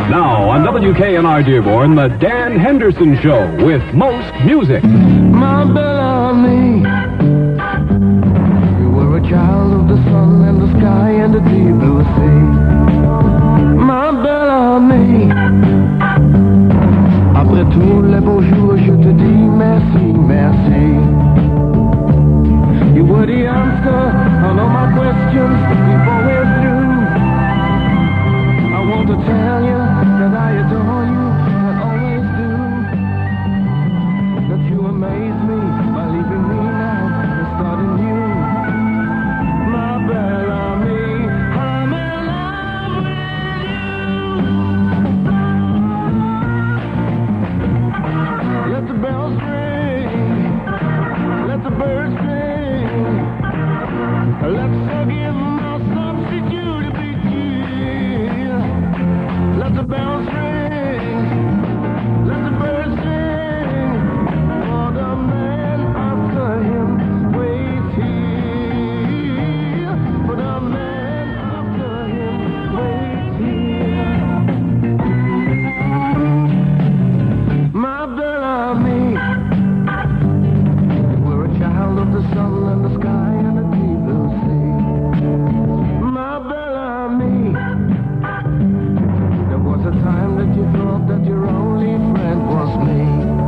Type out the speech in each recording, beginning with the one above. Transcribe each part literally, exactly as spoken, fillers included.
Now, on W K N R Dearborn, the Dan Henderson Show with most music. My Bellamy, you were a child of the sun and the sky and the deep blue sea. Ma Bellamy, après tous les beaux jours, je te dis merci, merci. You were the answer on all my questions before we're through. I want to tell you that I adore you, I always do. That you amaze me by leaving me now and starting new. My Bellamy, I'm in love with you. Let the bells ring, let the birds sing. Let's forgive my substitute to be here. Let the bells ring, let the birds sing. For the man after him waits here. For the man after him waits here. My Bellamy, you were a child of the sun and the sky and the deep blue sea. My Bellamy, there was a time that you thought that your only friend was me.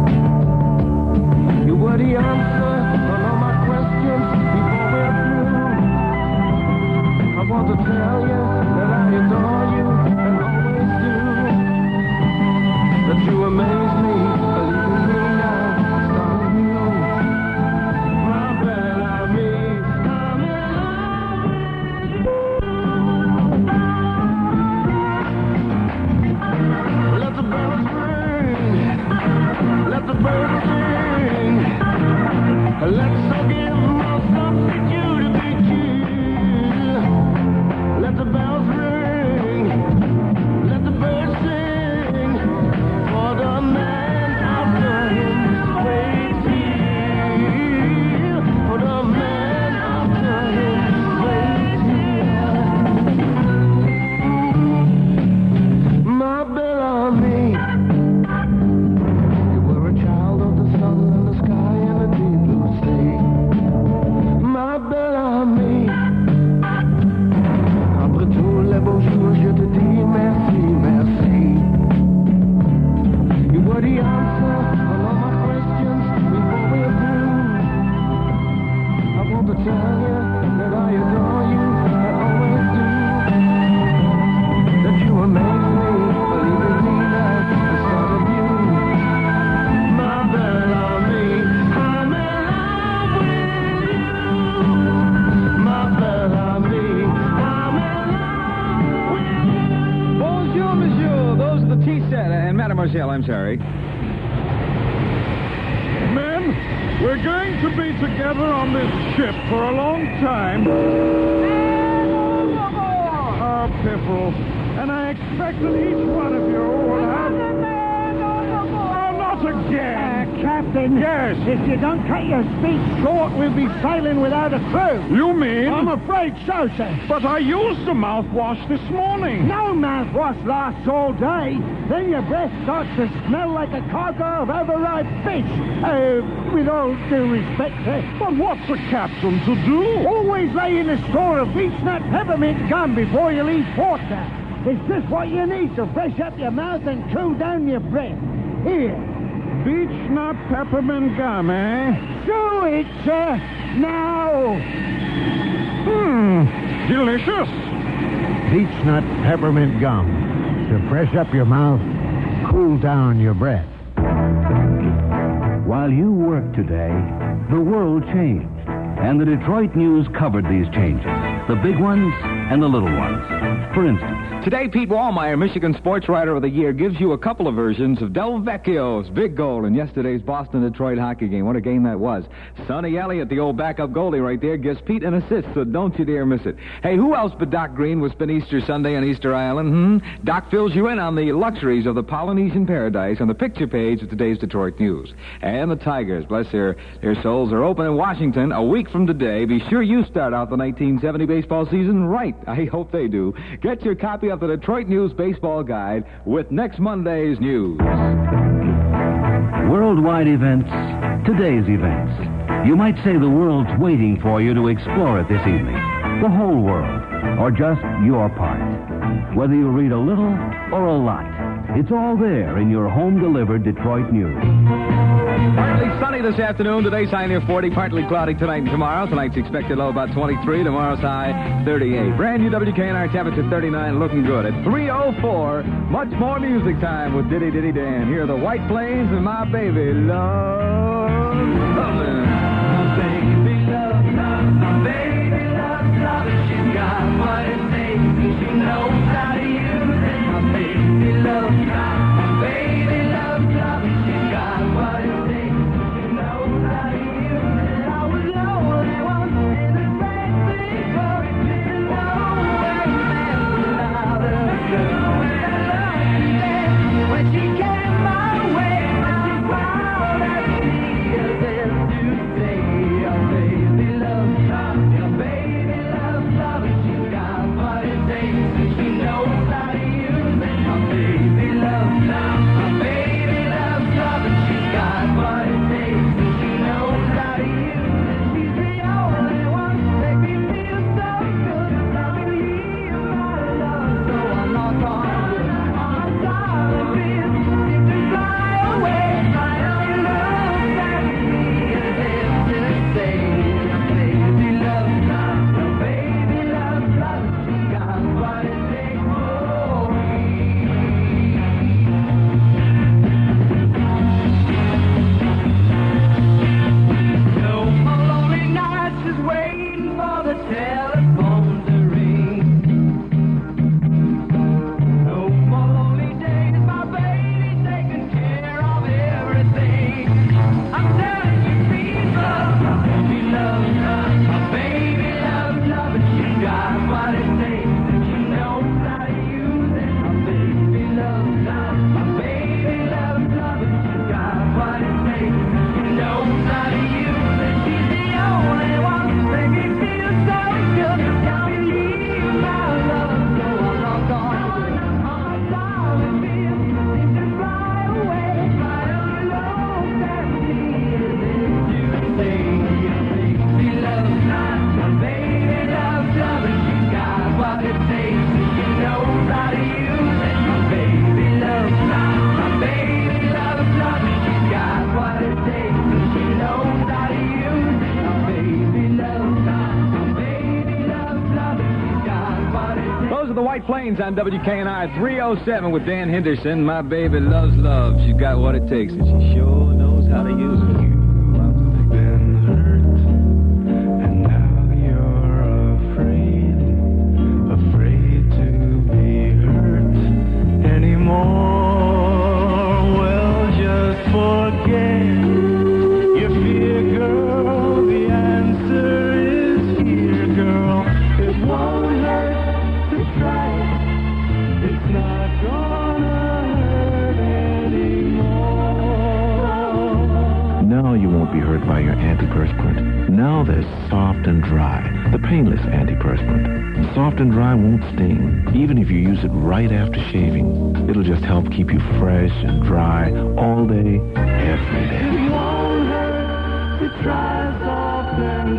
You were the answer on all my questions before we're through. I want to tell you that I adore you and always do. That you amaze me, believing me now, starting new. My Bellamy, I'm in love with you. Let the bells ring, let the birds sing. Let's forgive my substitute to be here. Let the bells ring, let the birds sing. For the man after him waits here. For the man after him waits here. My Bellamy, you were a child of the sun and the sky and the deep blue sea. Ma Bellamy, après tous les beaux jours, je te dis merci, merci. You were the answer on all my questions before we're through. I want to tell you that I adore you, I always do. That you amaze me, believing me now, and starting new. My Bellamy, I'm in love with you. My Bellamy, I'm in love with you. Bonjour, monsieur. Those are the tea set and mademoiselle, I'm sorry. Men, we're going to be together on this ship for a long time. Ah, Pipple. And I expect that each one of you will have... Oh, not again! Uh, Captain, Yes. if you don't cut your speech short, we'll be sailing without a crew. You mean? I'm afraid so, sir. But I used the mouthwash this morning. No mouthwash lasts all day. Then your breath starts to smell like a cargo of overripe fish. Uh, with all due respect, sir. But what's the captain to do? Always lay in a store of beechnut peppermint gum before you leave port, sir. It's just what you need to fresh up your mouth and cool down your breath. Here. Beechnut peppermint gum, eh? Do it, sir. Now. Hmm, delicious. Beechnut peppermint gum. To fresh up your mouth, cool down your breath. While you work today, the world changed. And the Detroit News covered these changes. The big ones and the little ones. For instance, Today, Pete Wallmeyer, Michigan Sports Writer of the Year, gives you a couple of versions of Del Vecchio's big goal in yesterday's Boston-Detroit hockey game. What a game that was. Sonny Elliott, the old backup goalie right there, gives Pete an assist, so don't you dare miss it. Hey, who else but Doc Green will spend Easter Sunday on Easter Island? Hmm? Doc fills you in on the luxuries of the Polynesian paradise on the picture page of today's Detroit News. And the Tigers, bless their, their souls, are open in Washington a week from today. Be sure you start out the nineteen seventy baseball season right. I hope they do. Get your copy of the Detroit News Baseball Guide with next Monday's news. Worldwide events, today's events. You might say the world's waiting for you to explore it this evening. The whole world, or just your part. Whether you read a little or a lot, it's all there in your home-delivered Detroit News. Partly sunny this afternoon. Today's high near forty. Partly cloudy tonight and tomorrow. Tonight's expected low about twenty-three. Tomorrow's high thirty-eight. Brand new W K N R temperature thirty-nine. Looking good at three oh four. Much more music time with Diddy Diddy Dan. Here are the White Plains and My Baby Love. Lovin'. My baby love, love, my baby love, love. She got what it takes. She knows how to use it. My baby love, my baby love, love. She got what it takes. White Plains on W K N R three oh seven with Dan Henderson. My baby loves love. She's got what it takes, and she sure knows how to use it. You've been hurt, and now you're afraid, afraid to be hurt anymore. Well, just forget your fear, girl. The answer is here, girl. It won't hurt. It's not gonna hurt anymore. Now you won't be hurt by your antiperspirant. Now there's Soft and Dry, the painless antiperspirant. Soft and Dry won't sting, even if you use it right after shaving. It'll just help keep you fresh and dry all day, every day. It won't hurt to try Soft and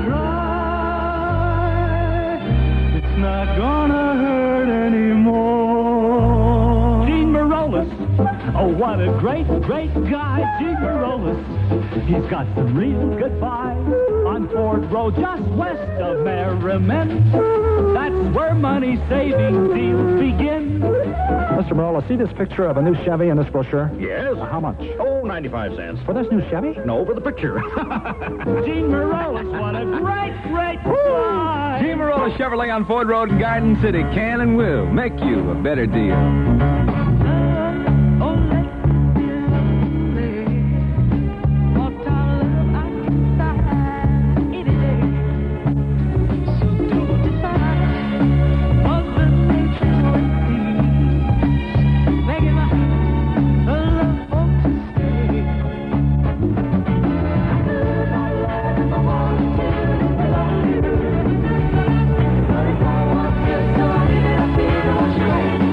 Dry. It's not gonna hurt anymore. Gene Marolis. Oh, what a great, great guy, Gene Marolis. He's got some real good buys on Ford Road, just west of Merriman. That's where money-saving deals begin. Mister Marola, see this picture of a new Chevy in this brochure? Yes. Uh, how much? Oh, ninety-five cents. For this new Chevy? No, for the picture. Gene Marolis, what a great, great guy. Gene Marolis Chevrolet on Ford Road in Garden City can and will make you a better deal. Straight.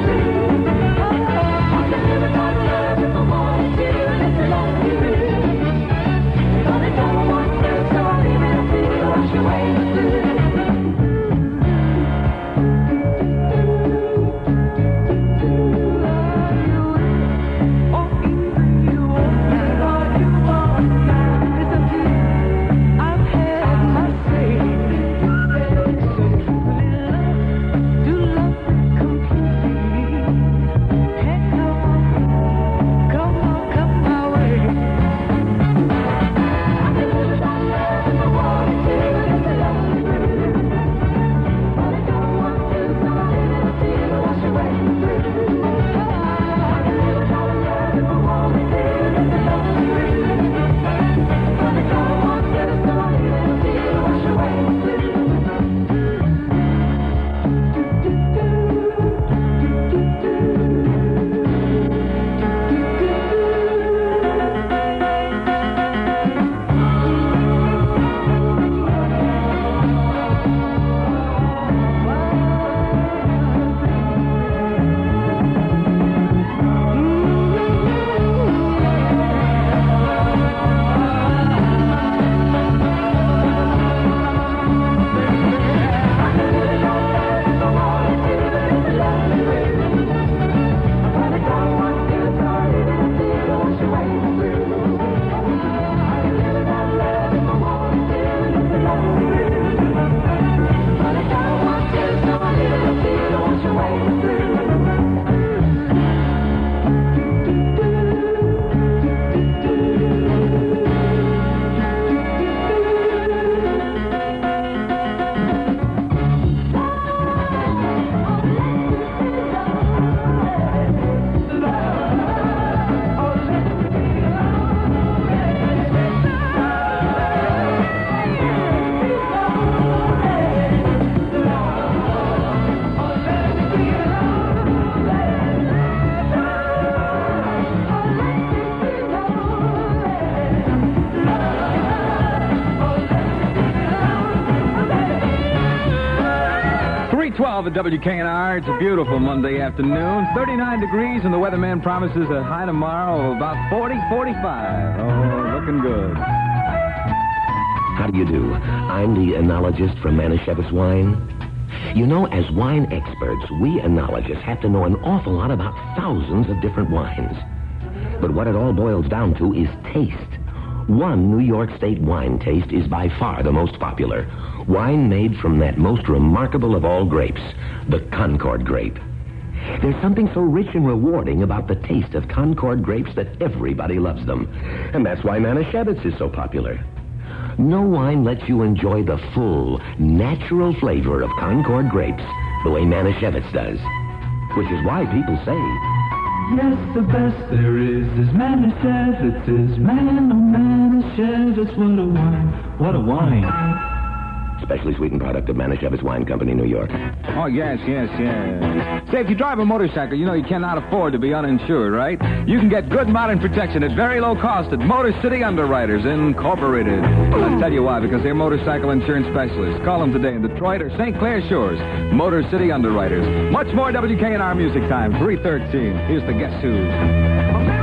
at W K N R. It's a beautiful Monday afternoon. thirty-nine degrees, and the weatherman promises a high tomorrow of about forty, forty-five. Oh, looking good. How do you do? I'm the enologist from Manischewitz Wine. You know, as wine experts, we enologists have to know an awful lot about thousands of different wines. But what it all boils down to is taste. One New York State wine taste is by far the most popular. Wine made from that most remarkable of all grapes, the Concord grape. There's something so rich and rewarding about the taste of Concord grapes that everybody loves them. And that's why Manischewitz is so popular. No wine lets you enjoy the full, natural flavor of Concord grapes the way Manischewitz does. Which is why people say, yes, the best there is is Manischewitz, is man, oh Manischewitz, what a wine, what a wine. Specially sweetened product of Manischewitz Wine Company, New York. Oh, yes, yes, yes. Say, if you drive a motorcycle, you know you cannot afford to be uninsured, right? You can get good modern protection at very low cost at Motor City Underwriters Incorporated. I'll tell you why, because they're motorcycle insurance specialists. Call them today in Detroit or Saint Clair Shores. Motor City Underwriters. Much more W K N R Music Time, three thirteen. Here's the Guess Who's.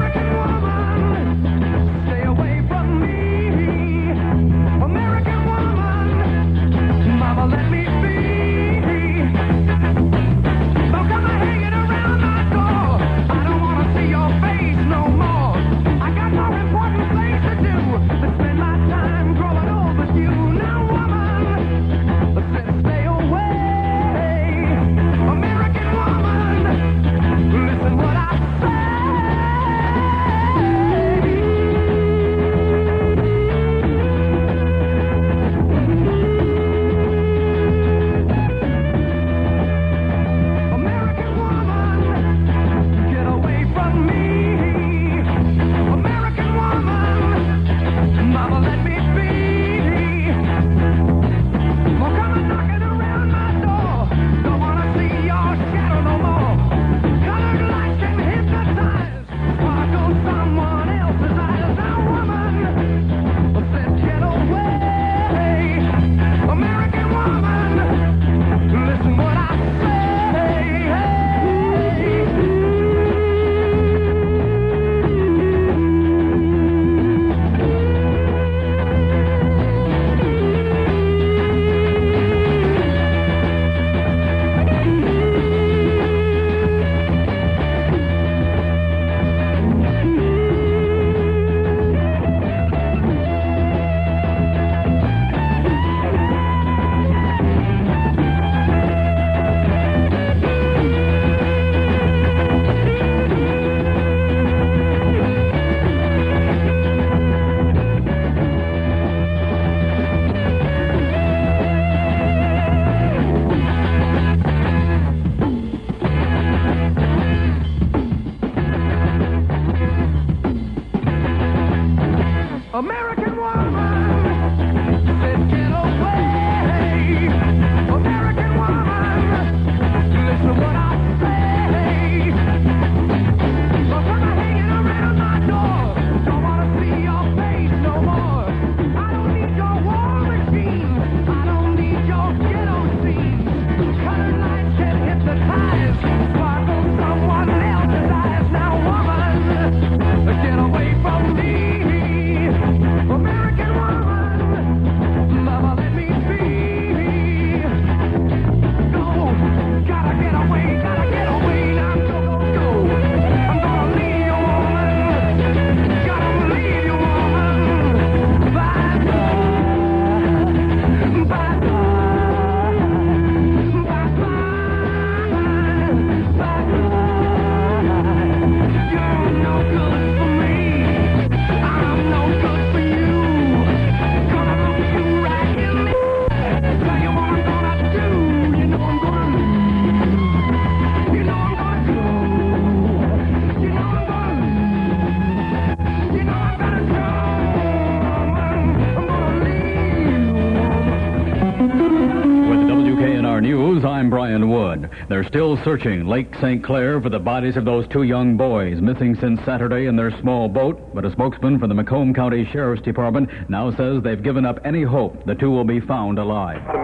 I'm Brian Wood. They're still searching Lake Saint Clair for the bodies of those two young boys missing since Saturday in their small boat, but a spokesman for the Macomb County Sheriff's Department now says they've given up any hope the two will be found alive. It's a matter of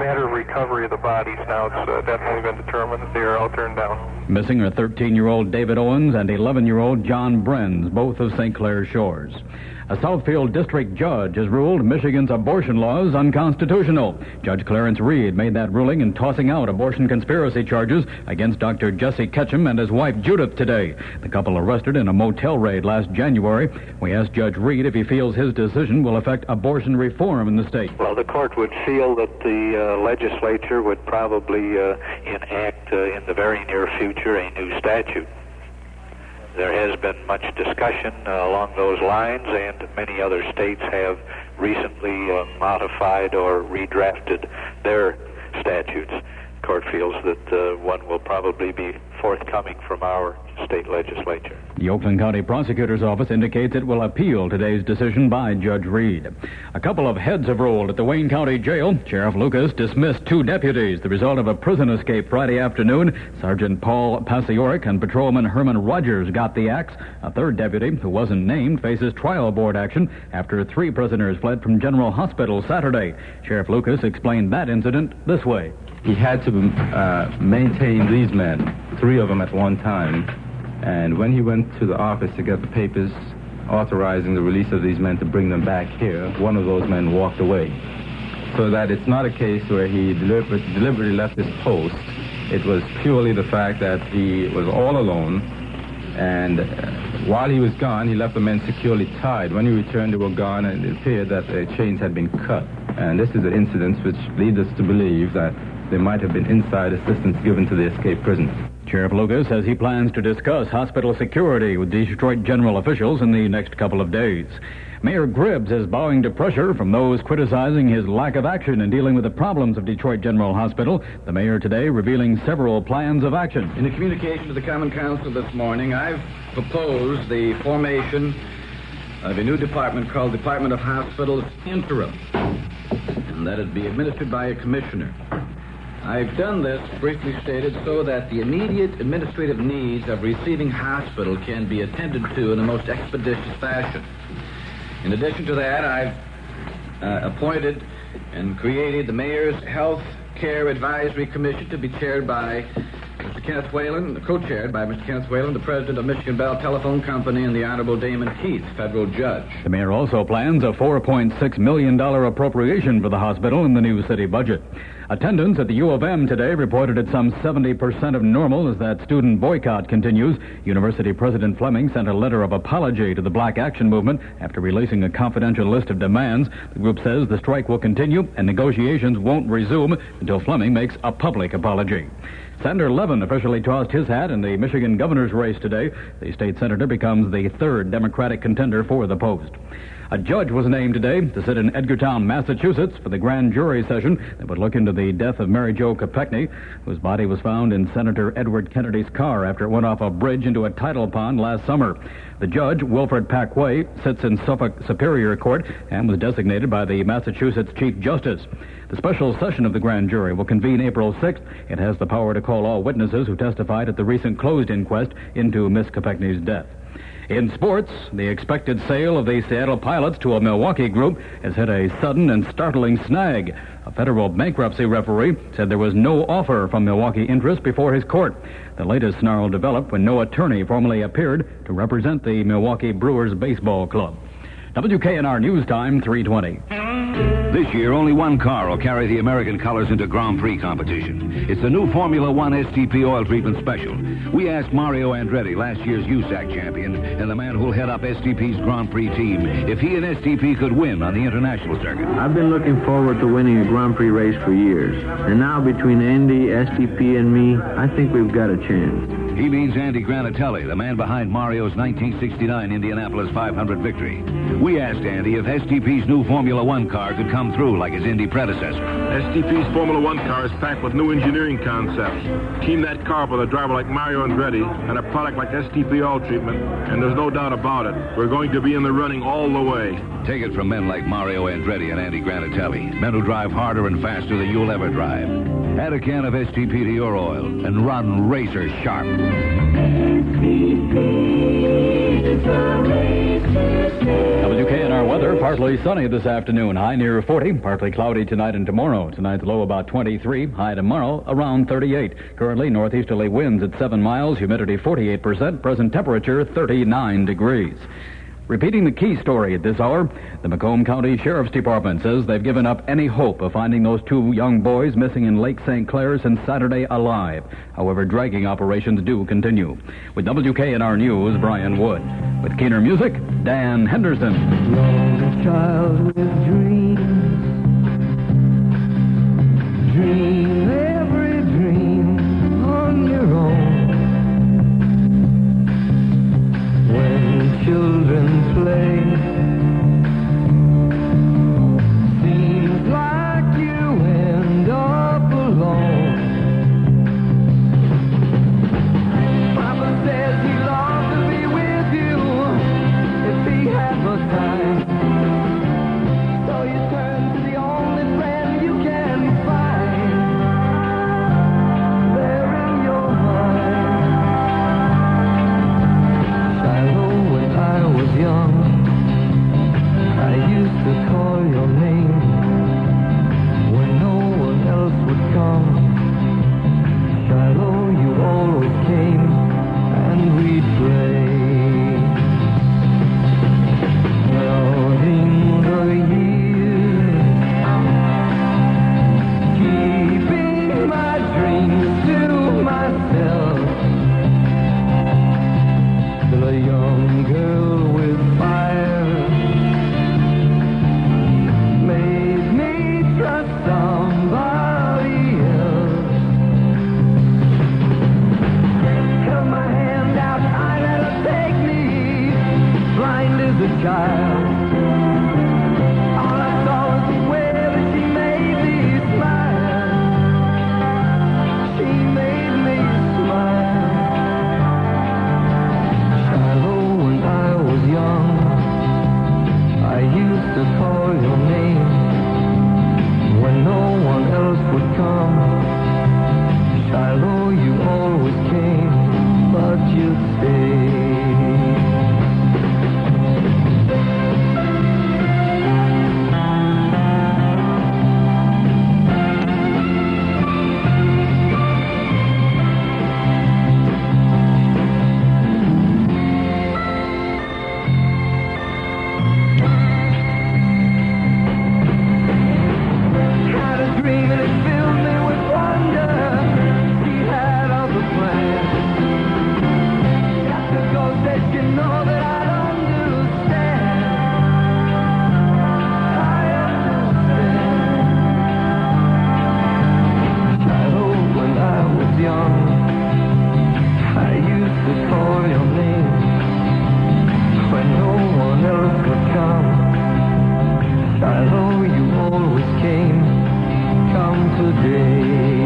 recovery of the bodies. Now it's uh, definitely been determined that they are all turned down. Missing are thirteen-year-old David Owens and eleven-year-old John Brenz, both of Saint Clair Shores. A Southfield district judge has ruled Michigan's abortion laws unconstitutional. Judge Clarence Reed made that ruling in tossing out abortion conspiracy charges against Doctor Jesse Ketchum and his wife Judith today. The couple arrested in a motel raid last January. We asked Judge Reed if he feels his decision will affect abortion reform in the state. Well, the court would feel that the uh, legislature would probably uh, enact uh, in the very near future a new statute. There has been much discussion uh, along those lines, and many other states have recently uh, modified or redrafted their statutes. The court feels that uh, one will probably be forthcoming from our state legislature. The Oakland County Prosecutor's Office indicates it will appeal today's decision by Judge Reed. A couple of heads have rolled at the Wayne County Jail. Sheriff Lucas dismissed two deputies, the result of a prison escape Friday afternoon. Sergeant Paul Pasioric and Patrolman Herman Rogers got the axe. A third deputy, who wasn't named, faces trial board action after three prisoners fled from General Hospital Saturday. Sheriff Lucas explained that incident this way. He had to uh, maintain these men, three of them at one time, and when he went to the office to get the papers authorizing the release of these men to bring them back here, one of those men walked away. So that it's not a case where he deliber- deliberately left his post. It was purely the fact that he was all alone, and uh, while he was gone, he left the men securely tied. When he returned, they were gone, and it appeared that the chains had been cut. And this is an incident which leads us to believe that there might have been inside assistance given to the escaped prisoners. Sheriff Lucas says he plans to discuss hospital security with Detroit general officials in the next couple of days. Mayor Gribbs is bowing to pressure from those criticizing his lack of action in dealing with the problems of Detroit General Hospital. The mayor today revealing several plans of action. In a communication to the Common Council this morning, I've proposed the formation of a new department called Department of Hospitals Interim, and that it be administered by a commissioner. I've done this, briefly stated, so that the immediate administrative needs of receiving hospital can be attended to in a most expeditious fashion. In addition to that, I've uh, appointed and created the Mayor's Health Care Advisory Commission to be chaired by Mister Kenneth Whalen, co-chaired by Mister Kenneth Whalen, the president of Michigan Bell Telephone Company, and the Honorable Damon Keith, federal judge. The mayor also plans a four point six million dollars appropriation for the hospital in the new city budget. Attendance at the U of M today reported at some seventy percent of normal as that student boycott continues. University President Fleming sent a letter of apology to the Black Action Movement after releasing a confidential list of demands. The group says the strike will continue and negotiations won't resume until Fleming makes a public apology. Senator Levin officially tossed his hat in the Michigan governor's race today. The state senator becomes the third Democratic contender for the post. A judge was named today to sit in Edgartown, Massachusetts, for the grand jury session that would look into the death of Mary Jo Kopechne, whose body was found in Senator Edward Kennedy's car after it went off a bridge into a tidal pond last summer. The judge, Wilfred Packway, sits in Suffolk Superior Court and was designated by the Massachusetts Chief Justice. The special session of the grand jury will convene April sixth. It has the power to call all witnesses who testified at the recent closed inquest into Miss Kopechne's death. In sports, the expected sale of the Seattle Pilots to a Milwaukee group has hit a sudden and startling snag. A federal bankruptcy referee said there was no offer from Milwaukee interest before his court. The latest snarl developed when no attorney formally appeared to represent the Milwaukee Brewers baseball club. W K N R News Time, three twenty. This year, only one car will carry the American colors into Grand Prix competition. It's the new Formula One S T P Oil Treatment Special. We asked Mario Andretti, last year's U S A C champion, and the man who'll head up S T P's Grand Prix team, if he and S T P could win on the international circuit. I've been looking forward to winning a Grand Prix race for years. And now, between Andy, S T P, and me, I think we've got a chance. He means Andy Granatelli, the man behind Mario's nineteen sixty-nine Indianapolis five hundred victory. We asked Andy if S T P's new Formula One car could come through like his Indy predecessor. S T P's Formula One car is packed with new engineering concepts. Team that car with a driver like Mario Andretti and a product like S T P Oil Treatment, and there's no doubt about it, we're going to be in the running all the way. Take it from men like Mario Andretti and Andy Granatelli, men who drive harder and faster than you'll ever drive. Add a can of S T P to your oil and run racer sharp. W K N R weather, part Partly sunny this afternoon, high near forty. Partly cloudy tonight and tomorrow. Tonight's low about twenty-three. High tomorrow around thirty-eight. Currently northeasterly winds at seven miles. Humidity forty-eight percent. Present temperature thirty-nine degrees. Repeating the key story at this hour, the Macomb County Sheriff's Department says they've given up any hope of finding those two young boys missing in Lake Saint Clair since Saturday alive. However, dragging operations do continue. With W K N R News, Brian Wood. With Keener Music, Dan Henderson. Lonely child with dreams. Dream every dream on your own. When children play, seems like you end up alone. Papa says he longs to be with you if he had the time. So you turn to the only friend you can find there in your mind. Shiloh, when I was young, I used to call your name when no one else would come. Shiloh, you always came and we'd play. Counting the years, keeping my dreams to myself. Still a young girl with fire made me trust somebody else. Held my hand out, I let her take me, blind as a child. All I saw was the way that she made me smile. She made me smile. Shiloh, when I was young, I used to call your name when no one else would come. Shiloh, you always came, but you stayed. Had a dream and it filled me with wonder. She had other plans. Got to go, said you know that I'd understand. I understand. Shiloh, when I was young, I used to call your name when no one else would come. Shiloh, you always came. Come today.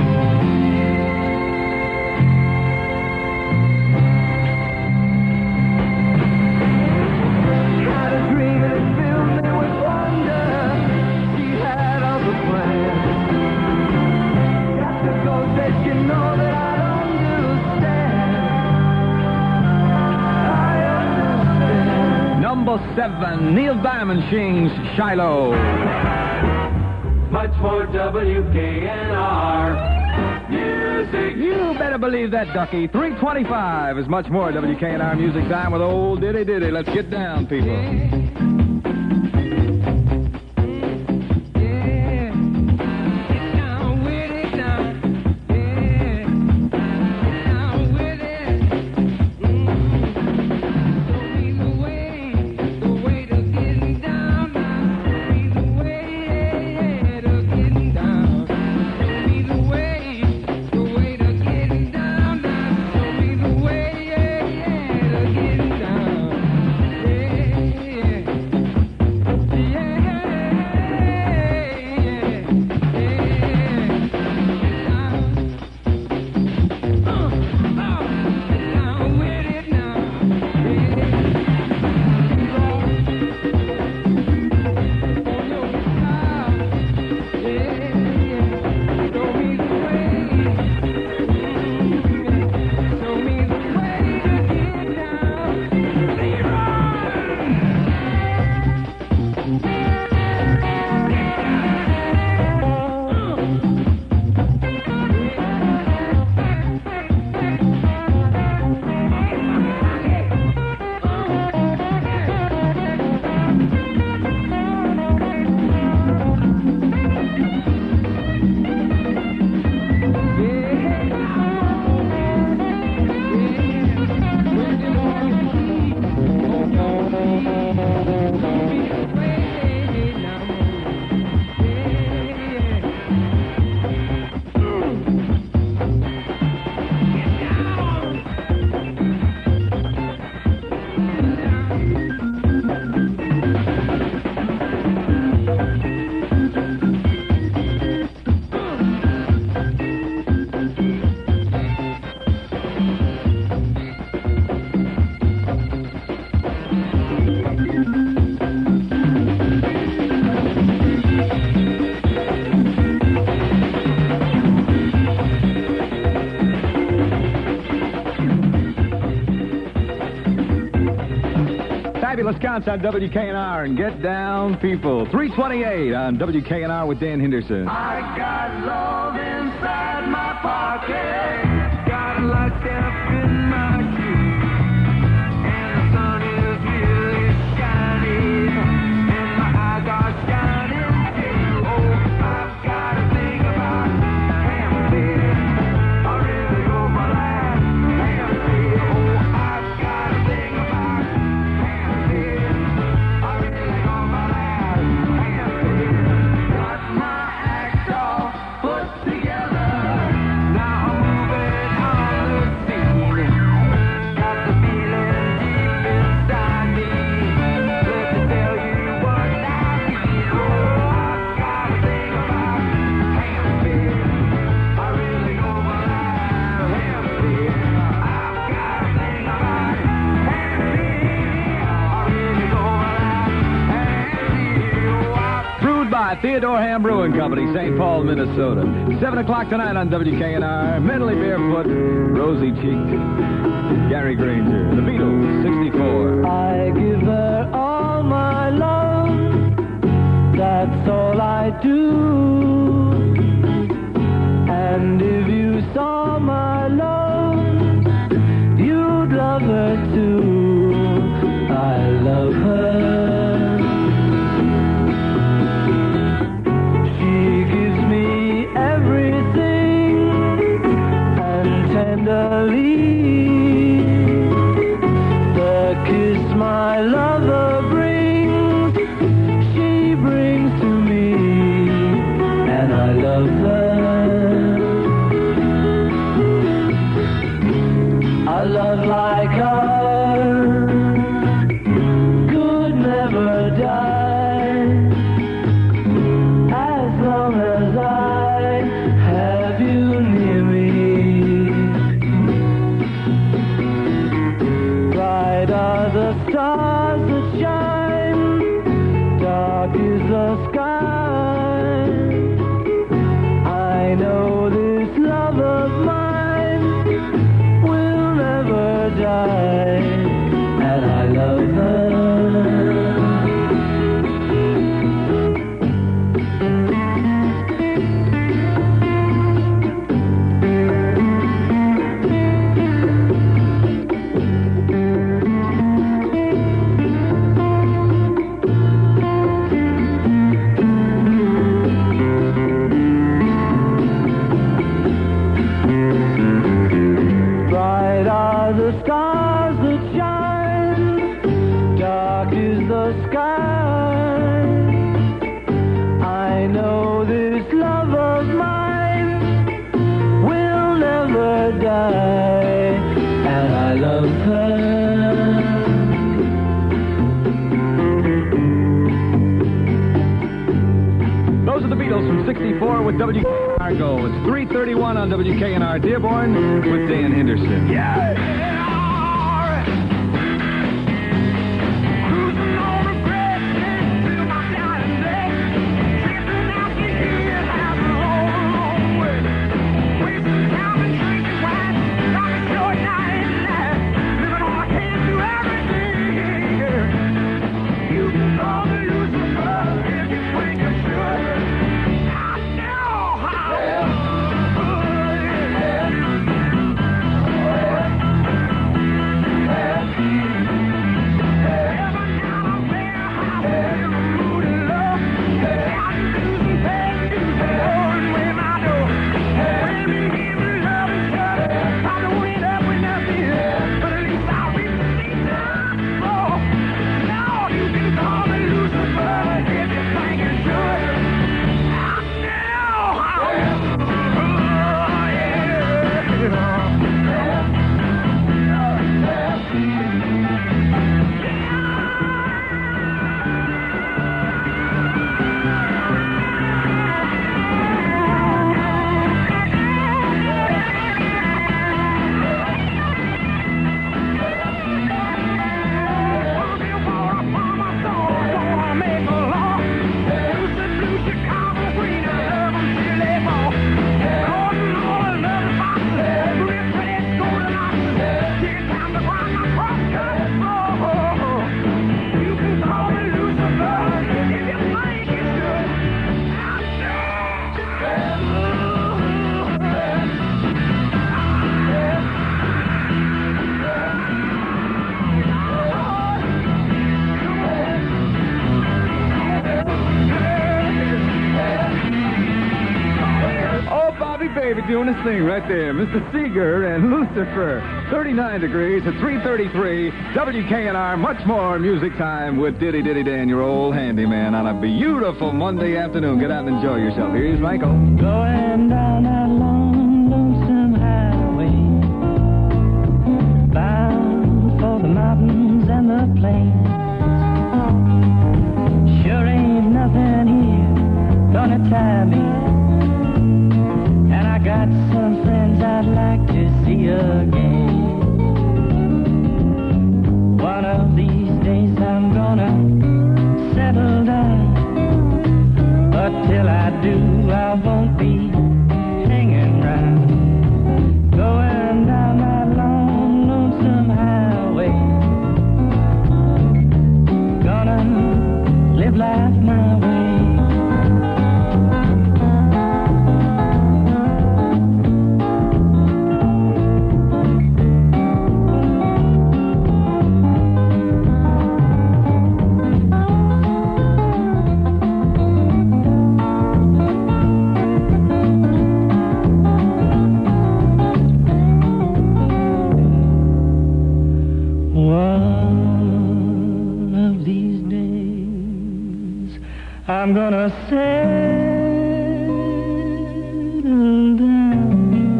Had a dream and it filled me with wonder. She had other plans. Got to go, said you know that I'd understand. I understand. Number seven, Neil Diamond sings Shiloh. Much more W K N R music. You better believe that, Ducky. three twenty-five is much more W K N R music time with old Diddy Diddy. Let's get down, people. Yeah. Fabulous Counts on W K N R and Get Down People. three twenty-eight on W K N R with Dan Henderson. I got love inside my pocket. Got locked up in my shoe. And the sun is really shining. And my eyes are shining too. Oh, I've got to think about Hampton. I really go for that Hampton. Oh, I've got to think about Hampton. I really go for that Hampton. Got my act all put together. Now I'm moving on the scene. Got the feeling deep inside me. Let me tell you what I mean. Oh, I've got to think about Hampton. I really go for that Hampton. I've got to think about Hampton. I really go for that Hampton. Brewed by Theodore Ham Brewing Company, Saint Paul, Minnesota. seven o'clock tonight on W K N R. Mentally barefoot, rosy cheeked. Gary Granger. The Beatles, sixty-four. I give her all my love. That's all I do. And if you saw my love, you'd love her too. I love her. She gives me everything and tenderly. The kiss my lover brings, she brings to me, and I love her. A love like ours could never die, as long as I have you near me. Bright are the stars that shine, dark is the sky. I know this love of mine will never die, and I love her. Bright are the stars that shine, dark is the sky. I know this love of mine will never die, and I love her. Those are the Beatles from sixty-four with W K N R Go. It's three thirty-one on W K N R Dearborn with Dan Henderson. Yeah! baby doing his thing right there. Mister Seeger and Lucifer. thirty-nine degrees at three thirty-three. W K N R, much more music time with Diddy Diddy Dan, your old handyman, on a beautiful Monday afternoon. Get out and enjoy yourself. Here's Michael. Going down that long, lonesome highway, bound for the mountains and the plains. Sure ain't nothing here gonna tie me, and I got some friends I'd like to see again. One of these days I'm gonna settle down, but till I do I won't be hanging round. Going down that long, lonesome highway, gonna live life my way. I'm gonna settle down,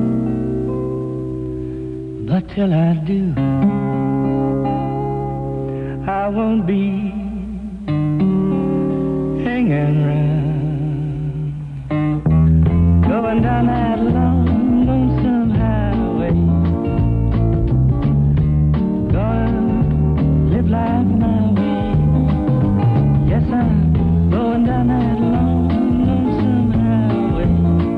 but till I do, I won't be hanging around. Going down that long, lonesome highway, gonna live life my way. Yes, I'm going down that long, lonesome highway,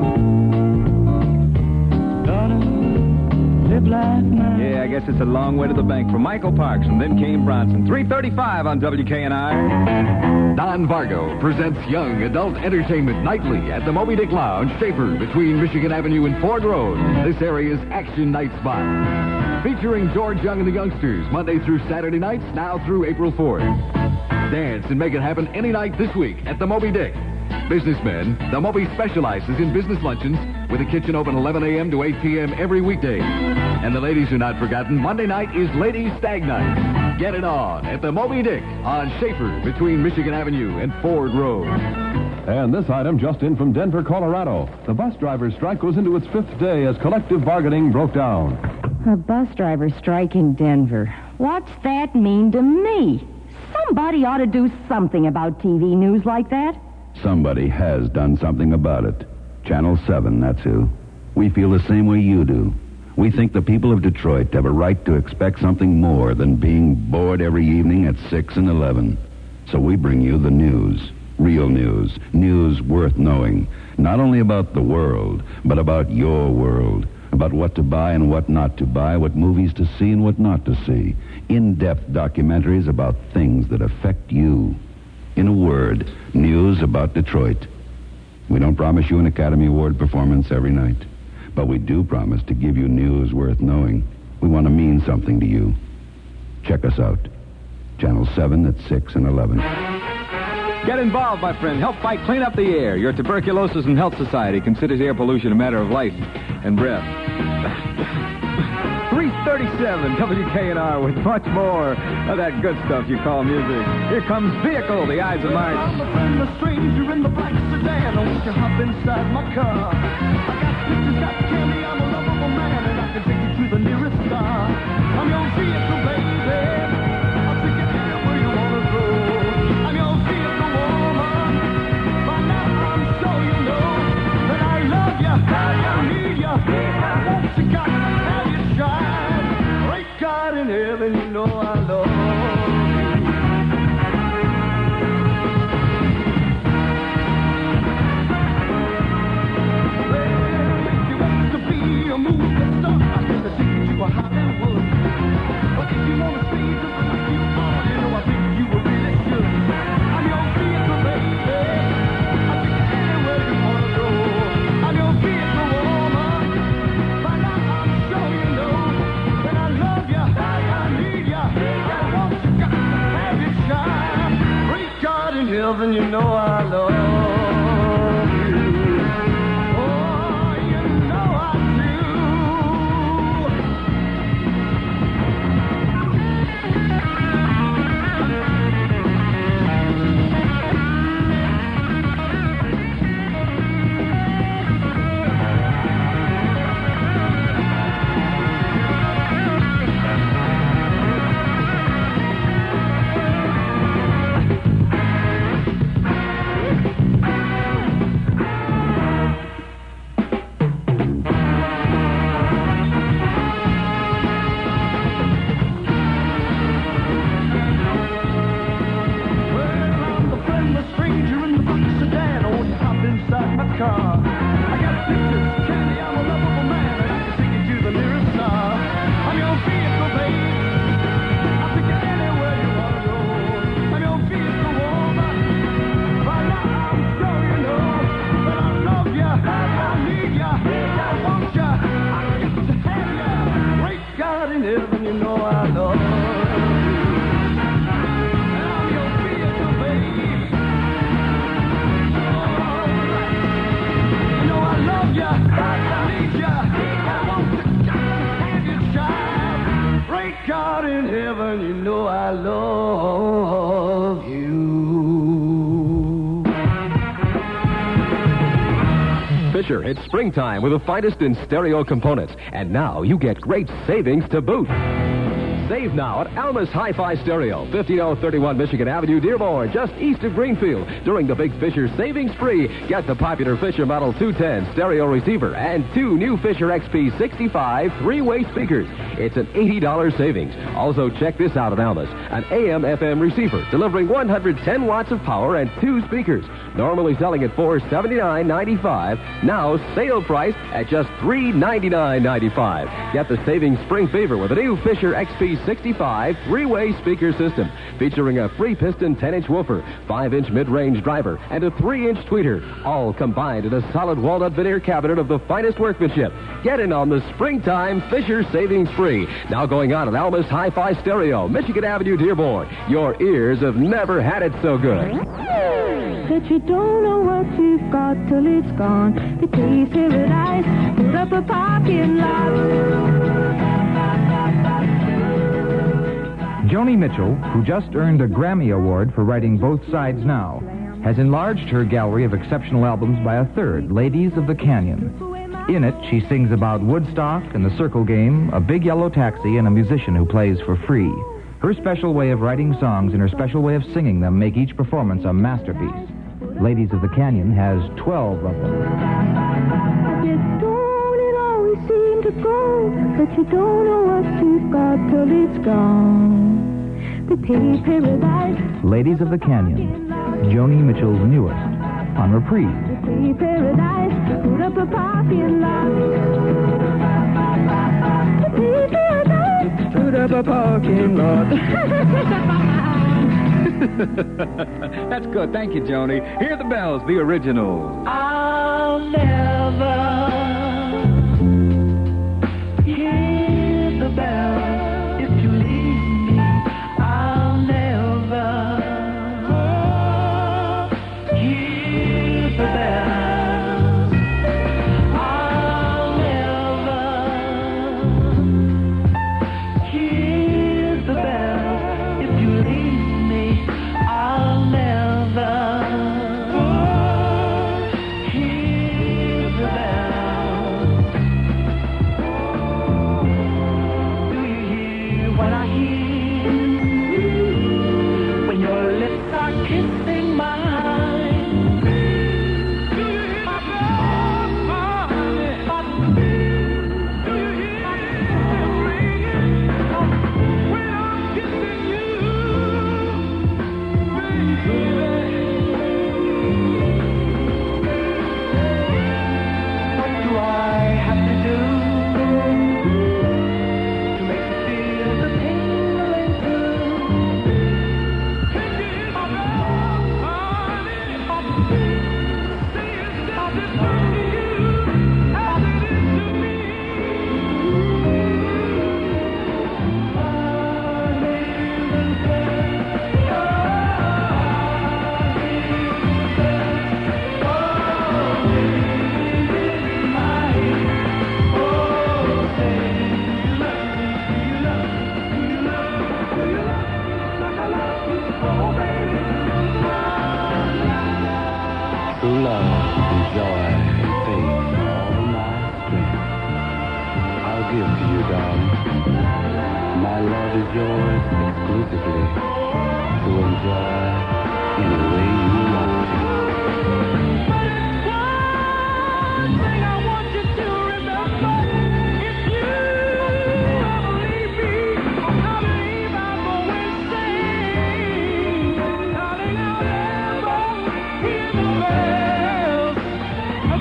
gonna live life my way. Yeah, I guess it's a long way to the bank for Michael Parks, and then Kane Bronson. three thirty-five on W K N R. Don Vargo presents Young Adult Entertainment nightly at the Moby Dick Lounge, Schaefer, between Michigan Avenue and Ford Road. This area's action night spot. Featuring George Young and the Youngsters, Monday through Saturday nights, now through April fourth. Dance and make it happen any night this week at the Moby Dick. Businessmen, the Moby specializes in business luncheons with a kitchen open eleven a.m. to eight p.m. every weekday. And the ladies are not forgotten. Monday night is Ladies Stag Night. Get it on at the Moby Dick on Schaefer between Michigan Avenue and Ford Road. And this item just in from Denver, Colorado. The bus driver's strike goes into its fifth day as collective bargaining broke down. A bus driver strike in Denver. What's that mean to me? Somebody ought to do something about T V news like that. Somebody has done something about it. Channel seven, that's who. We feel the same way you do. We think the people of Detroit have a right to expect something more than being bored every evening at six and eleven. So we bring you the news. Real news. News worth knowing. Not only about the world, but about your world. About what to buy and what not to buy, what movies to see and what not to see. In-depth documentaries about things that affect you. In a word, news about Detroit. We don't promise you an Academy Award performance every night, but we do promise to give you news worth knowing. We want to mean something to you. Check us out. Channel seven at six and eleven. Get involved, my friend. Help fight Clean Up the Air. Your Tuberculosis and Health Society considers air pollution a matter of life and breath. three thirty-seven W K N R with much more of that good stuff you call music. Here comes Vehicle, the Eyes of Mine. I'm a friend, a stranger in the black sedan. Won't you hop inside my car? I got pictures, got candy, I'm a lovable man, and I can take you to the nearest star. I'm your vehicle, baby. I'll take you anywhere you wanna go. I'm your vehicle, woman. By now I'm sure you know that I love you, I need you. Won't you got to have you shine? Great God in heaven, you know I love you. A movie star, I'm gonna take you to a Hollywood. But if you wanna see just like you are, you know I think you will really should. I'm your vehicle, baby. I'll take you anywhere you wanna go. I'm your vehicle, woman. By now I'm sure you know that I love you, I need you. I want you, got to have you shine. Great God in heaven, you know I love you. Oh, you know. car. I got pictures, candy, I'm a lovable man, and I can take you to the nearest star. I'm your vehicle, babe. I'll take you anywhere you want to go. I'm your vehicle, woman. By now I'm sure you know that I love you, I need you, I want you, I got to have you. Great God in heaven, you know I love you. God in heaven, you know I love you. Fisher, it's springtime with the finest in stereo components. And now you get great savings to boot. Save now at Almus Hi-Fi Stereo, fifteen oh thirty-one Michigan Avenue, Dearborn, just east of Greenfield. During the Big Fisher Savings Spree, get the popular Fisher Model two ten stereo receiver and two new Fisher X P sixty-five three-way speakers. It's an eighty dollars savings. Also, check this out at Almus, an A M F M receiver delivering one hundred ten watts of power and two speakers. Normally selling at four hundred seventy-nine ninety-five, now sale price at just three hundred ninety-nine ninety-five. Get the savings spring fever with a new Fisher X P sixty-five three-way speaker system featuring a three-piston ten-inch woofer, five-inch mid-range driver, and a three-inch tweeter, all combined in a solid walnut veneer cabinet of the finest workmanship. Get in on the springtime Fisher Savings Spree, now going on at Almus Hi-Fi Stereo, Michigan Avenue, Dearborn. Your ears have never had it so good. That you don't know what you've got till it's gone. The place paradise, put up a parking lot. Joni Mitchell, who just earned a Grammy Award for writing Both Sides Now, has enlarged her gallery of exceptional albums by a third, Ladies of the Canyon. In it, she sings about Woodstock and the Circle Game, a big yellow taxi, and a musician who plays for free. Her special way of writing songs and her special way of singing them make each performance a masterpiece. Ladies of the Canyon has twelve of them. Just don't it always seem to go, but you don't know what you've got till it's gone. The pay paradise. Ladies of the Canyon, Joni Mitchell's newest, on reprise. The pay paradise, put up a parking lot. The pay paradise, put up a parking lot. That's good. Thank you, Joni. Hear the bells, the original. I'll never hear the bells if you leave me. I'll never hear the bells. I'll never hear the bells if you leave me. I'll never hear the bells. Do you hear what I hear when your lips are kissing mine? Do you hear my bells, honey? Do you hear my bells ringing when I'm kissing you? What do I have to do to make you feel the tingling too? Can you hear my bells, honey? Say it's just as good to you as it is to me. True love and joy and faith are all my strength. I'll give to you, darling. My love is yours exclusively to enjoy any way you want to. One thing I want you to remember, if you ever leave me, I believe I'm always safe. Darling, I'll never hear the bells.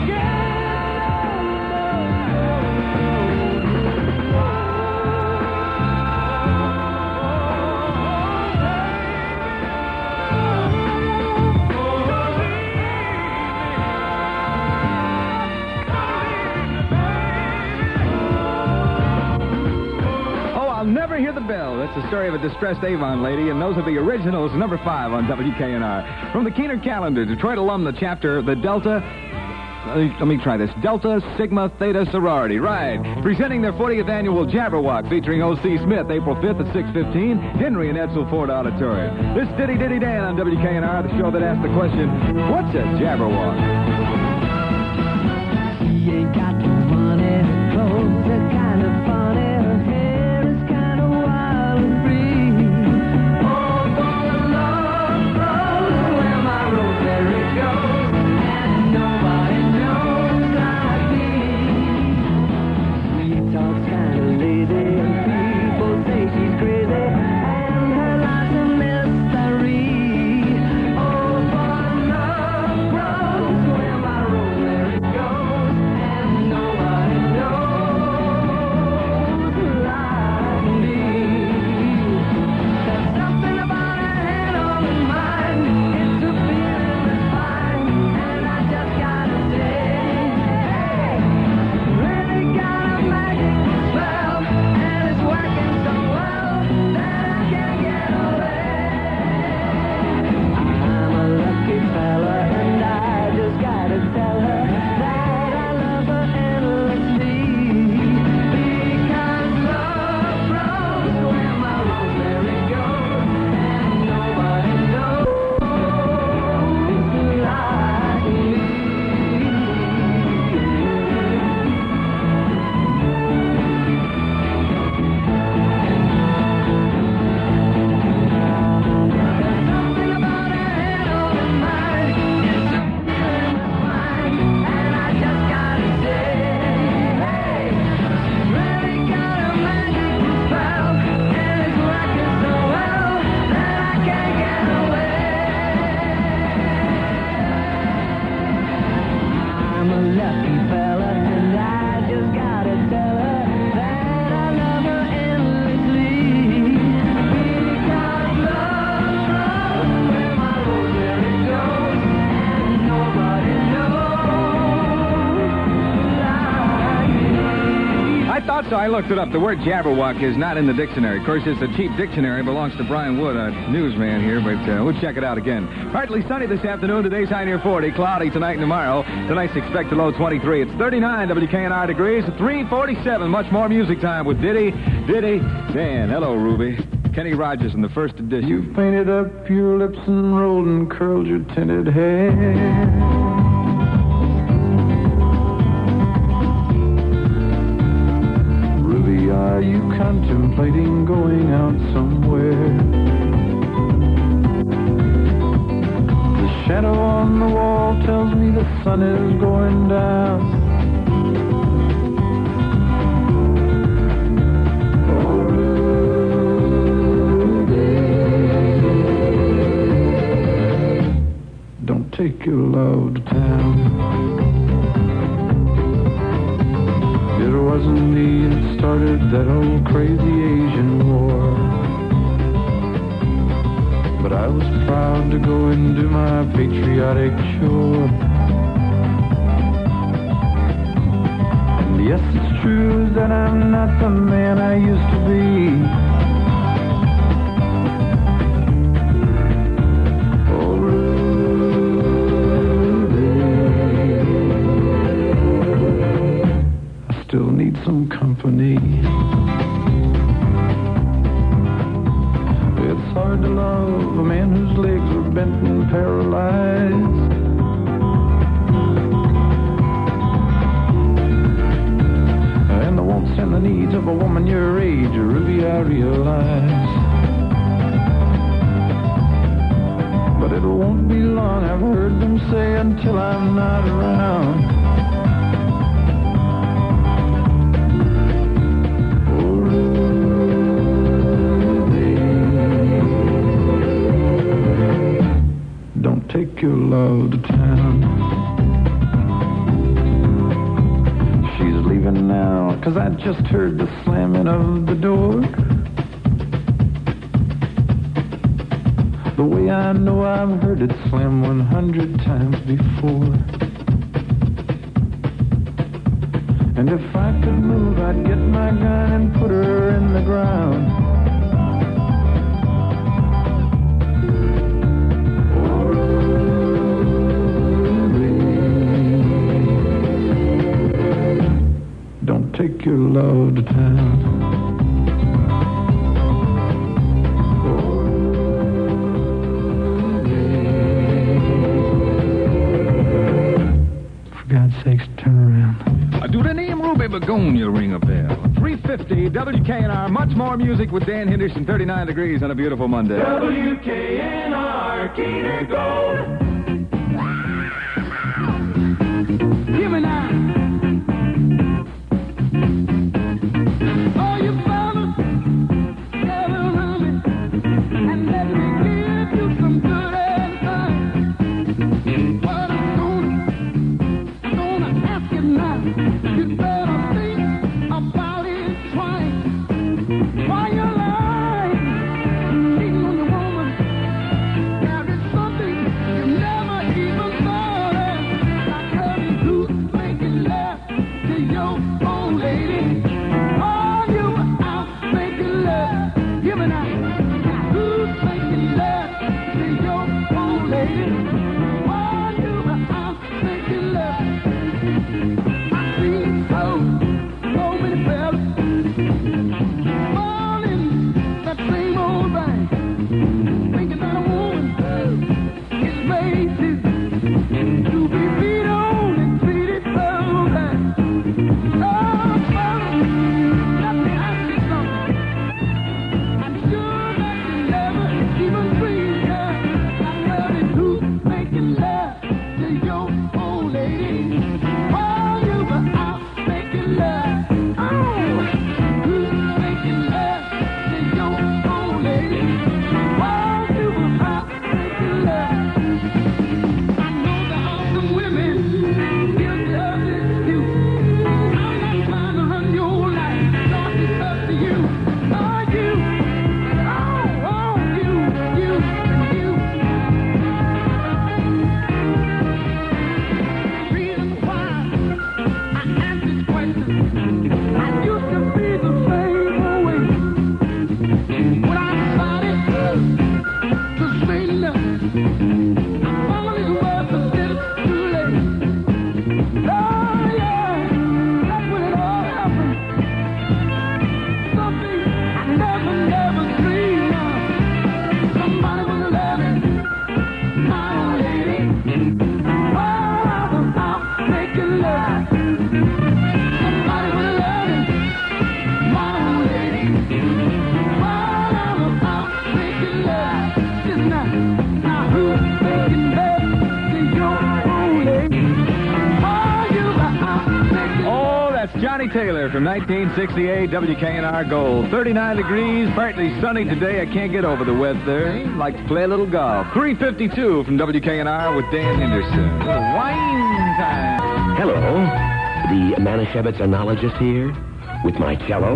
story of a distressed Avon lady, and those are the originals, number five on W K N R. From the Keener calendar, Detroit alum, the chapter, the Delta... Let me, let me try this. Delta Sigma Theta Sorority. Right. Presenting their fortieth annual Jabberwock featuring O C. Smith, April fifth at six fifteen, Henry and Edsel Ford Auditorium. This Diddy Diddy Dan on W K N R, the show that asks the question, what's a Jabberwock? She ain't got no money, her clothes are kind of funny, her hair is kind of wild and free. Oh, for the love flows where my rosemary goes, and nobody knows like me. Sweet talks kind of lady, and people say she's crazy, and her life's a mystery. Oh, for the love flows where my rosemary goes. Nobody knows like me. There's something about her head on her mind. It's a feeling that's fine, and I just gotta say, hey, really got a magic spell, and it's working so well that I can't get away. I'm a lucky fella, and I just gotta tell her that I love her endlessly. Because love flows where my rosemary goes, and nobody knows like me. There's something about her head on her mind. It's a feeling that's fine, and I just gotta say, hey, she's really got a magic spell, and it's working so well that I can't get away. I'm a lucky fella, and I just gotta tell her that I love her endlessly. Because love flows where my rosemary goes, and nobody knows like me. I thought so. I looked it up. The word Jabberwock is not in the dictionary. Of course, it's a cheap dictionary. It belongs to Brian Wood, a newsman here, but uh, we'll check it out again. Partly sunny this afternoon. Today's high near forty. Cloudy tonight and tomorrow. Tonight's expected low twenty-three. It's thirty-nine W K N R degrees. three forty-seven. Much more music time with Diddy, Diddy, Dan. Hello, Ruby. Kenny Rogers in the first edition. You painted up your lips and rolled and curled your tinted hair. Ruby, are you contemplating going out somewhere? The shadow on the wall tells me the sun is going down. Don't take your love to town. It wasn't me that started that old crazy Asian war, but I was proud to go and do my patriotic chore. And yes, it's true that I'm not the man I used to be. Still need some company. It's hard to love a man whose legs are bent and paralyzed. And I won't stand the needs of a woman your age, Ruby, I realize. But it won't be long, I've heard them say, until I'm not around. Don't take your love to town. She's leaving now, 'cause I just heard the slamming of the door. The way I know I've heard it slam one hundred times before. And if I could move, I'd get my gun and put her in the ground. take your love to town. For God's sakes, turn around. Uh, do the name Ruby Begonia ring a bell? three fifty W K N R. Much more music with Dan Henderson, thirty-nine degrees on a beautiful Monday. W K N R, Gator Gold. Give me now. Oh, you fellas, gather around me and let me give you some good advice. What I'm gonna, gonna ask you now, you better think about it twice. While you're lying, cheating on your woman, there is something you never even thought of. Like having to making love to your old lady. While you were out making love, give me now. Who's making love to your old lady? While you were out making love, I see so, so many fellas falling that same old thing, thinking that a woman is made to, to be beat on and treated so bad. Oh, fellas, let me ask you something. I'm sure that you never even dreamed, girl, I'm loving who's making love to your old lady while you were out making love. Oh, who's making love to your old lady while you were out making love? I know there are some women guilty of this too. I'm not trying to run your life, Lord, it's up to you. Oh, you, oh, oh, you, you, you. Reason why I ask this question, I used to be the same way. When I decided to say enough, I found it was a little too late. Oh, yeah, that's when it all happened. Something I never, never dreamed of. Somebody was loving my old lady while I was out making love. Somebody was loving my old lady while I was out making love. Just now, now who's making love to your old lady while you were out making love? Oh, that's Johnny Taylor from nineteen sixty-eight, W K N R Gold. thirty-nine degrees, partly sunny today. I can't get over the weather. Like to play a little golf. three fifty-two from W K N R with Dan Henderson. Little wine time. Hello, the Manischewitz Enologist here with my cello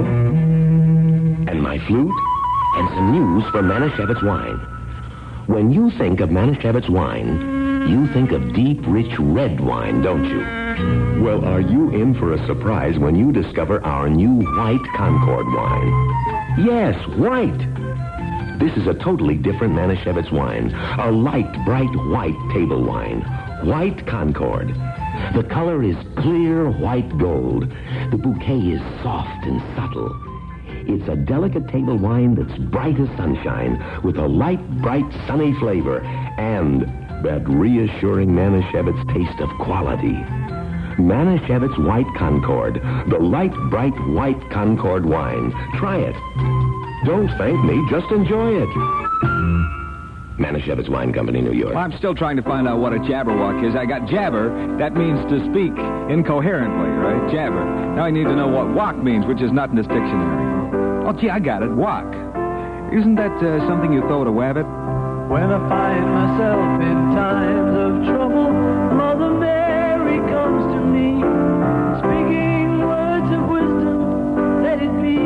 and my flute and some news from Manischewitz wine. When you think of Manischewitz wine, you think of deep, rich red wine, don't you? Well, are you in for a surprise when you discover our new White Concord wine? Yes, white. This is a totally different Manischewitz wine. A light, bright white table wine. White Concord. The color is clear white gold. The bouquet is soft and subtle. It's a delicate table wine that's bright as sunshine with a light, bright, sunny flavor and that reassuring Manischewitz taste of quality. Manischewitz White Concord, the light, bright white Concord wine. Try it. Don't thank me, just enjoy it. Manischewitz Wine Company, New York. Well, I'm still trying to find out what a jabberwock is. I got jabber. That means to speak incoherently, right? Jabber. Now I need to know what walk means, which is not in this dictionary. Oh, gee, I got it. Walk. Isn't that uh, something you throw at a wabbit? When I find myself in times of trouble, Mother Mary comes to me, speaking words of wisdom, let it be.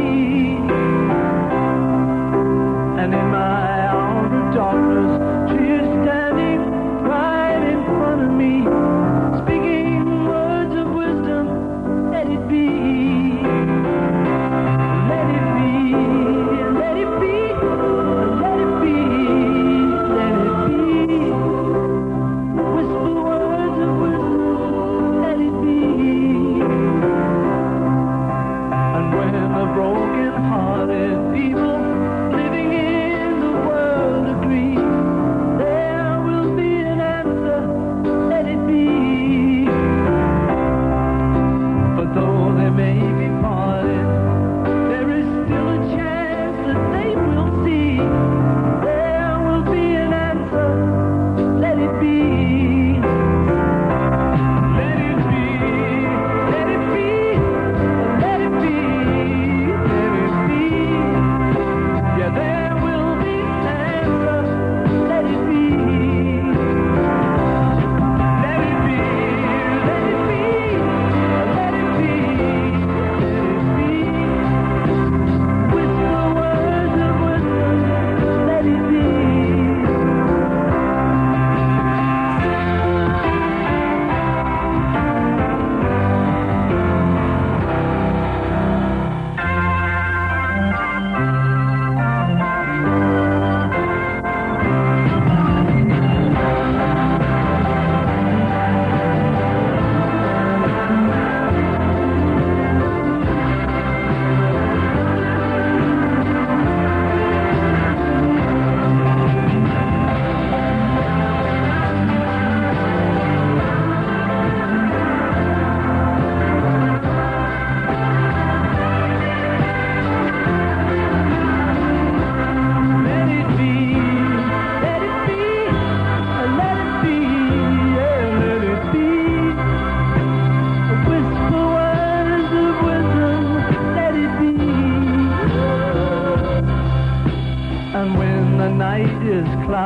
And in my hour of darkness, she is standing right in front of me, speaking words of wisdom, let it be. Let it be, let it be, let it be, let it be. Whisper words of wisdom, let it be.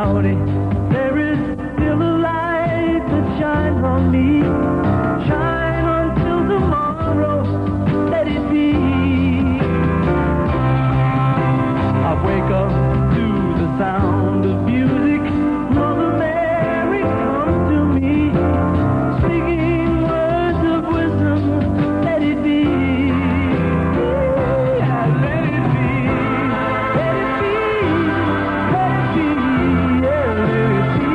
cloudy, there is still a light that shines on me. Shine until tomorrow, let it be. I wake up to the sound of music. Mother Mary comes to me, speaking words of wisdom. Let it be. Yeah, let it be. Let it be. Let it be. Yeah, let it be.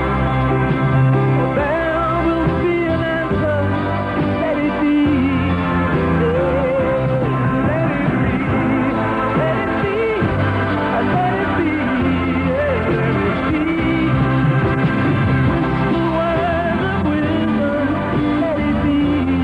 There will be an answer. Let it be. Yeah, let it be. Let it be. Let it be. Yeah, let it be. Words of wisdom. Let it be.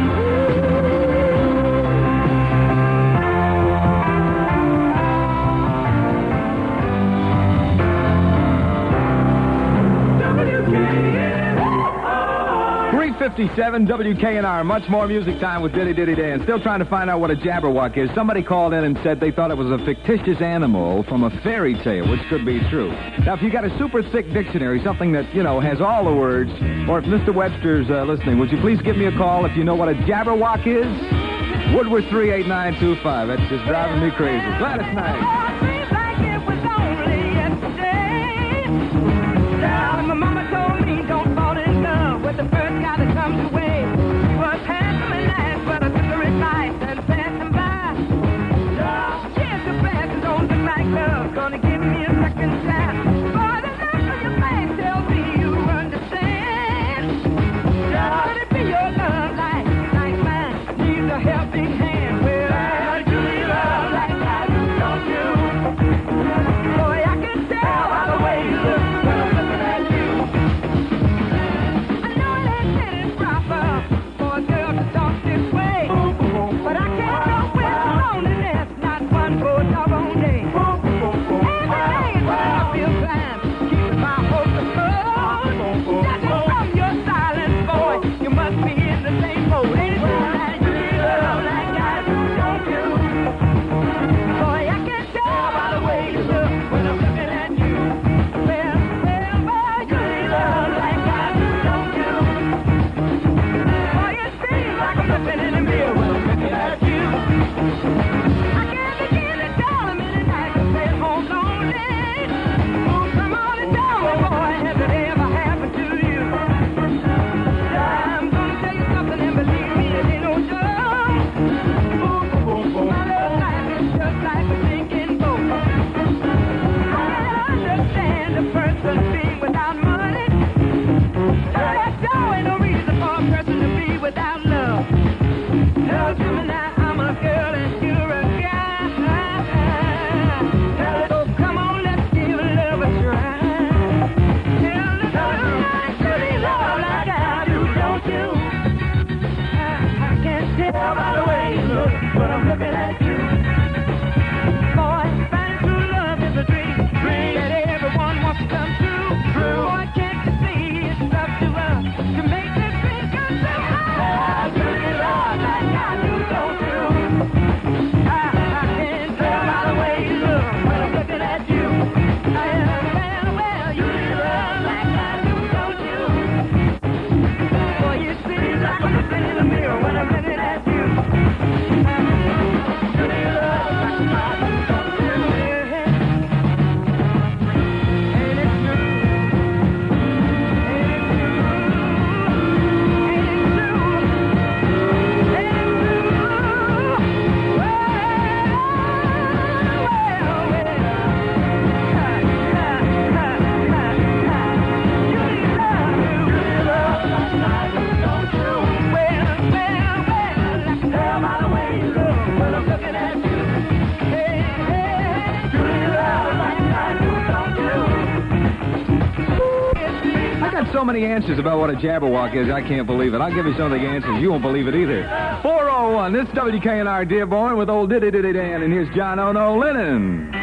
three fifty-seven W K N R. Much more music time with Diddy Diddy Dan. Still trying to find out what a Jabberwock is. Somebody called in and said they thought it was a fictitious animal from a fairy tale, which could be true. Now, if you got a super thick dictionary, something that, you know, has all the words, or if Mister Webster's uh, listening, would you please give me a call if you know what a Jabberwock is? Woodward three eight nine two five. That's just driving me crazy. Gladys Knight. My mama told me don't fall in love with the first guy that comes your way. He was handsome and nice, but I took her advice and passed him by. She has the fastest on the like love, gonna give me a second chance. Boy, the look on your face tells me you understand. Could it be your love like, like mine? Needs a helping hand. Well, I do love like I do, don't you? Boy, I can tell by the way you look when I'm looking at you. For a girl to talk this way, but I can't go with loneliness, not one for a doggone day. Every day is when I feel fine, keeping my hopes afloat. Judging from your silence, boy, you must be in the same boat. Ain't it like you need love like I do, don't you? Boy, I can tell by the way you look when I'm looking at you. Well, well, boy, you need love like I do, don't you? I'm looking in the mirror when I'm looking at you. I can't begin to tell him any night to stay home lonely. Oh, come on and tell me, boy, has it ever happened to you? I'm gonna tell you something and believe me, it ain't no joke. My love life is just like a sinking boat. I understand a person being without money. There sure ain't no reason for a person to be without love. Tell me now I'm a girl and you're a guy. Tell it, oh, come on, let's give love a try. Tell the girl I should love like I do, don't you? I, I can't tell by the way you look when I'm looking at you. Boy, finding true love is a dream, dream that everyone wants to come true. True. Boy, can't you see it's up to us to make this dream come true? I really love like I do, don't you? I, I can't tell by the way you look when I'm looking at you. I am well, well, you really love like I do, don't you? Boy, you see like I'm looking in the mirror when I'm looking at you. I really love like I do, don't you? Ain't it true? Ain't it true? Ain't it true? Ain't it true? Well, well, well. Ha, ha, ha, ha, ha. You need love, you need love like I do, don't you? Well, well, well, I can tell by the way you look when I'm looking at you. Hey, hey, you need love like I do, don't you? I got so many answers about what a Jabberwock is, I can't believe it. I'll give you some of the answers. You won't believe it either. four oh one, this is W K N R Dearborn with old Diddy Diddy Dan, and here's John Ono Lennon.